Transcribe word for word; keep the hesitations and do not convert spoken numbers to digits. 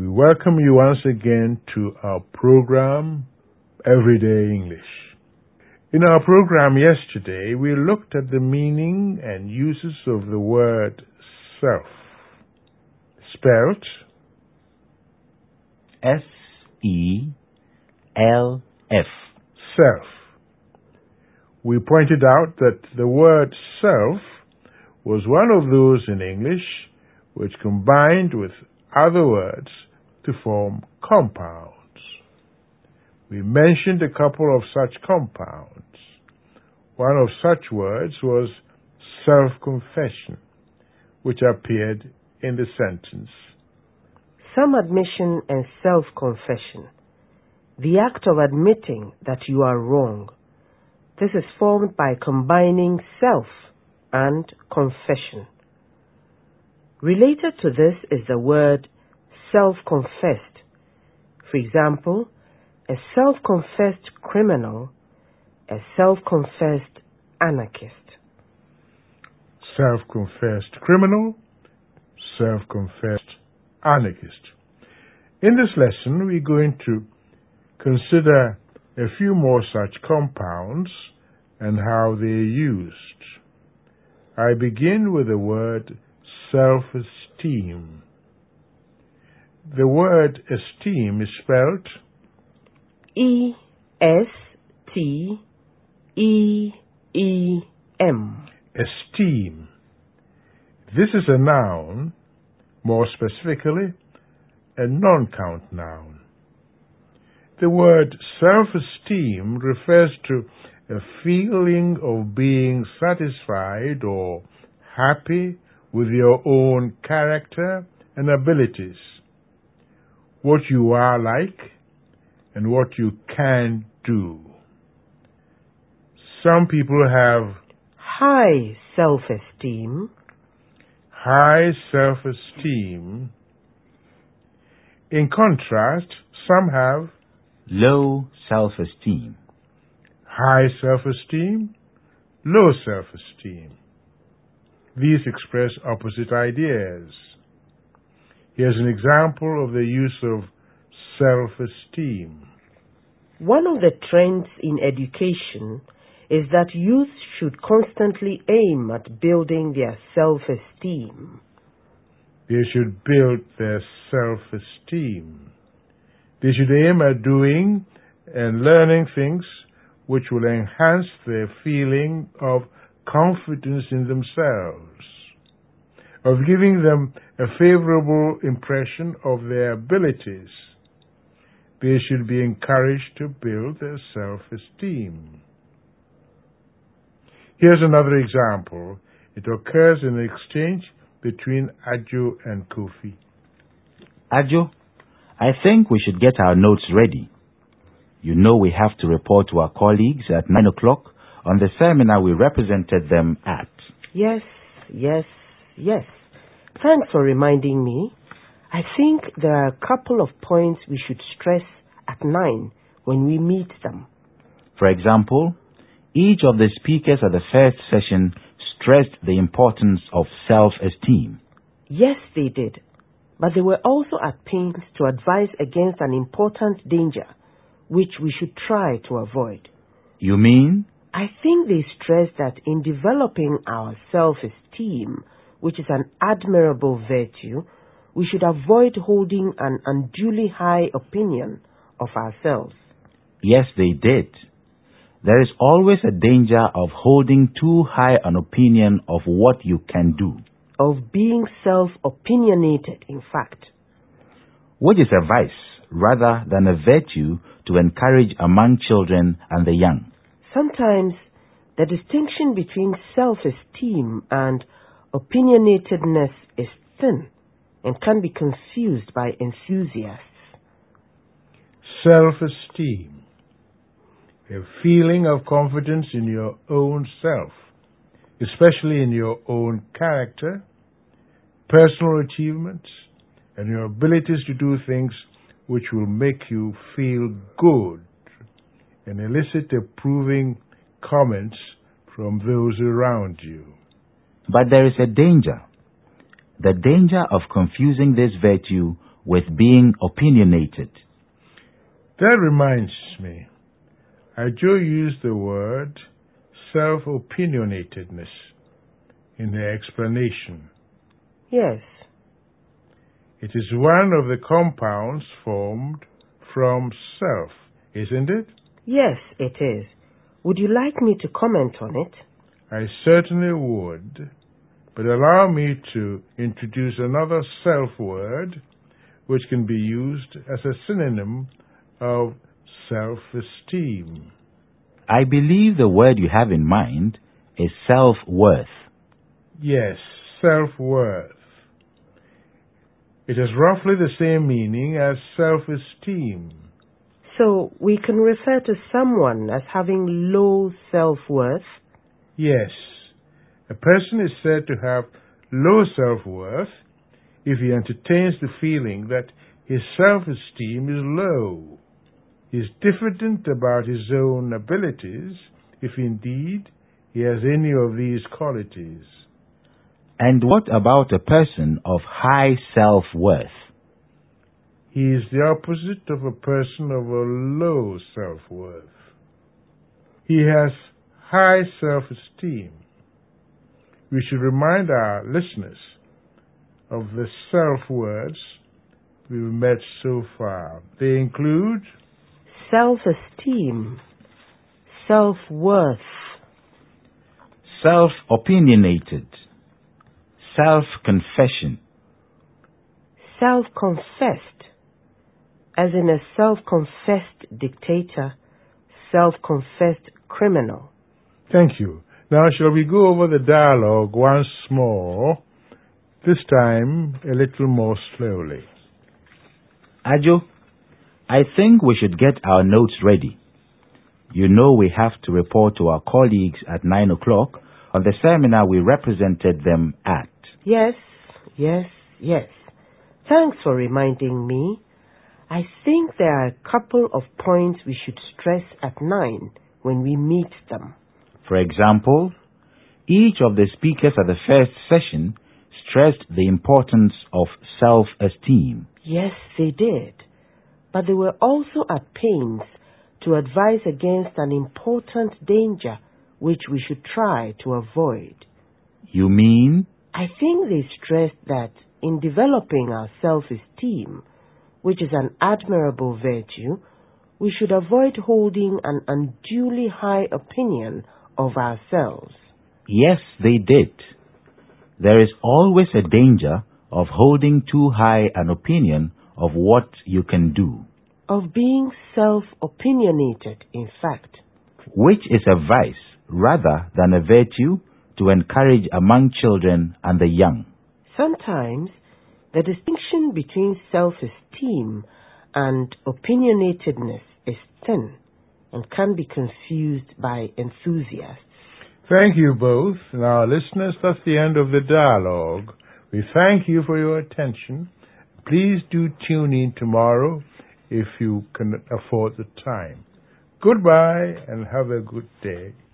welcome you once again to our program, Everyday English. In our program yesterday, we looked at the meaning and uses of the word self, spelt S E L F. Self. We pointed out that the word self was one of those in English which combined with other words to form compounds. We mentioned a couple of such compounds. One of such words was self-confession, which appeared in the sentence. Some admission and self-confession. The act of admitting that you are wrong. This is formed by combining self and confession. Related to this is the word self-confessed. For example, a self-confessed criminal, a self-confessed anarchist. Self-confessed criminal, self-confessed anarchist. In this lesson, we're going to consider a few more such compounds and how they're used. I begin with the word self-esteem. The word esteem is spelled E S T E E M. Esteem. This is a noun, more specifically, a non-count noun. The word self-esteem refers to a feeling of being satisfied or happy with your own character and abilities, what you are like, and what you can do. Some people have high self-esteem. High self-esteem. In contrast, some have low self-esteem. High self-esteem, low self-esteem. These express opposite ideas. Here's an example of the use of self-esteem. One of the trends in education is that youth should constantly aim at building their self-esteem. They should build their self-esteem. They should aim at doing and learning things which will enhance their feeling of confidence in themselves, of giving them a favorable impression of their abilities. They should be encouraged to build their self-esteem. Here's another example. It occurs in an exchange between Ajo and Kofi. Ajo, I think we should get our notes ready. You know we have to report to our colleagues at nine o'clock on the seminar we represented them at. Yes, yes, yes. Thanks for reminding me. I think there are a couple of points we should stress at nine when we meet them. For example, each of the speakers at the first session stressed the importance of self-esteem. Yes, they did. But they were also at pains to advise against an important danger, which we should try to avoid. You mean? I think they stressed that in developing our self-esteem, which is an admirable virtue, we should avoid holding an unduly high opinion of ourselves. Yes, they did. There is always a danger of holding too high an opinion of what you can do. Of being self-opinionated, in fact. Which is a vice rather than a virtue to encourage among children and the young. Sometimes the distinction between self-esteem and opinionatedness is thin and can be confused by enthusiasts. Self-esteem, a feeling of confidence in your own self, especially in your own character, personal achievements, and your abilities to do things which will make you feel good and elicit approving comments from those around you. But there is a danger. The danger of confusing this virtue with being opinionated. That reminds me, Ajo used the word self-opinionatedness in her explanation. Yes. It is one of the compounds formed from self, isn't it? Yes, it is. Would you like me to comment on it? I certainly would, but allow me to introduce another self word which can be used as a synonym of self-esteem. I believe the word you have in mind is self-worth. Yes, self-worth. It has roughly the same meaning as self-esteem. So we can refer to someone as having low self-worth? Yes. A person is said to have low self-worth if he entertains the feeling that his self-esteem is low. He is diffident about his own abilities, if indeed he has any of these qualities. And what about a person of high self-worth? He is the opposite of a person of a low self-worth. He has high self-esteem. We should remind our listeners of the self-words we've met so far. They include self-esteem, self-worth, self-opinionated, self-confession, self-confessed, as in a self-confessed dictator, self-confessed criminal. Thank you. Now shall we go over the dialogue once more, this time a little more slowly. Ajo, I think we should get our notes ready. You know we have to report to our colleagues at nine o'clock on the seminar we represented them at. Yes, yes, yes. Thanks for reminding me. I think there are a couple of points we should stress at nine when we meet them. For example, each of the speakers at the first session stressed the importance of self-esteem. Yes, they did. But they were also at pains to advise against an important danger which we should try to avoid. You mean? I think they stressed that in developing our self-esteem, which is an admirable virtue, we should avoid holding an unduly high opinion of ourselves. Yes, they did. There is always a danger of holding too high an opinion of what you can do. Of being self-opinionated, in fact. Which is a vice rather than a virtue to encourage among children and the young. Sometimes the distinction between self-esteem and opinionatedness is thin and can be confused by enthusiasts. Thank you both. Now, listeners, that's the end of the dialogue. We thank you for your attention. Please do tune in tomorrow if you can afford the time. Goodbye and have a good day.